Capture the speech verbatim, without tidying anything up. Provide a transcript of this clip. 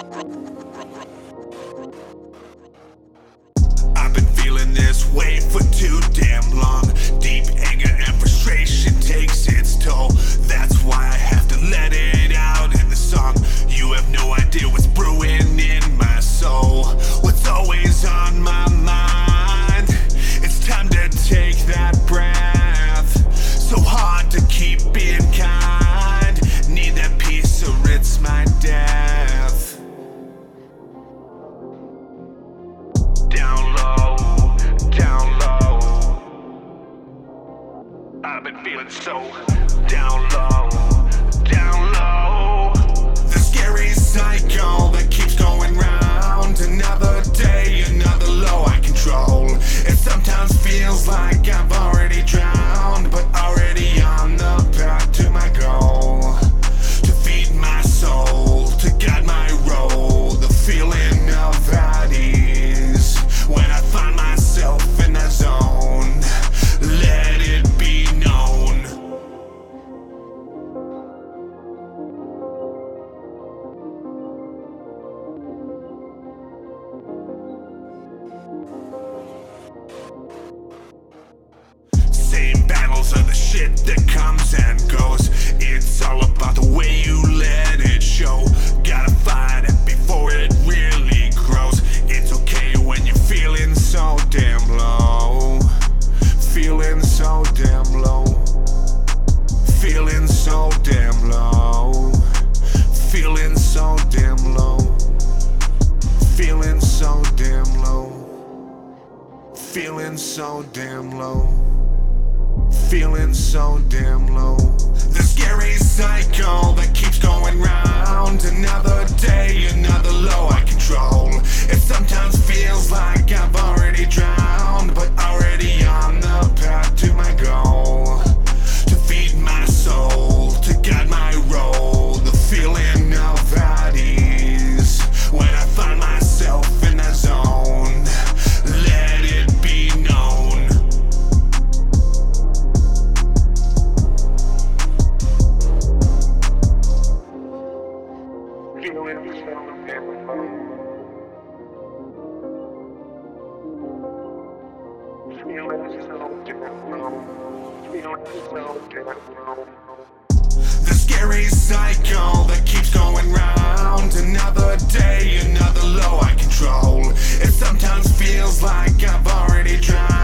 I've been feeling this way for too damn long. Deep anger and frustration takes its toll. That's why I have to let it out in the song. You have no idea what's brewing in my soul, what's always on my mind. It's time to take that breath. So hard to keep being kind. Need that peace or it's my death. Down low, down low. I've been feeling so down low, down low. The scary cycle that keeps going round. Another day, another low I control. It sometimes feels like I've already drowned, but already on the path to my goal. To feed my soul, to guide my role. The feeling of at ease when I find myself in that zone. Let it be known. Same battles are the shit that comes and goes. It's all about the way you let it show. Gotta fight it before it really grows. It's okay when you're feeling so damn low. Feeling so damn low. Feeling so damn low. Feeling so damn low. Feeling so damn low. Feeling so damn low. Feeling so damn low. The scary cycle that keeps going round. Another day, another low I control. It sometimes feels like I've already drowned, but already on the path to my goal. To feed my soul, to guide my role. The feeling of at ease when I find myself in that zone. Let it be known. Feeling so damn low. Feeling so damn low. Feeling so damn low. The scary cycle that keeps going round. Another day, another low I control. It sometimes feels like I've already drowned.